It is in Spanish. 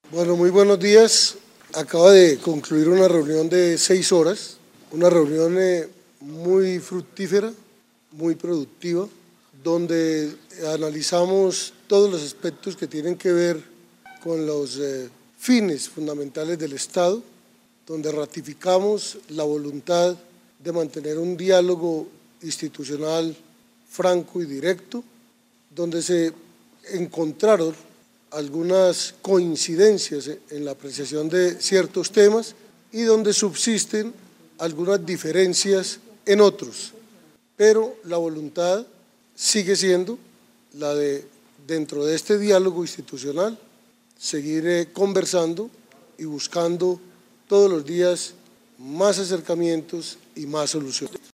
Bueno, muy buenos días. Acaba de concluir una reunión de 6 horas, una reunión muy fructífera, muy productiva, donde analizamos todos los aspectos que tienen que ver con los fines fundamentales del Estado, donde ratificamos la voluntad de mantener un diálogo institucional franco y directo, donde se encontraron algunas coincidencias en la apreciación de ciertos temas y donde subsisten algunas diferencias en otros, pero la voluntad sigue siendo la de, dentro de este diálogo institucional, seguir conversando y buscando todos los días más acercamientos y más soluciones.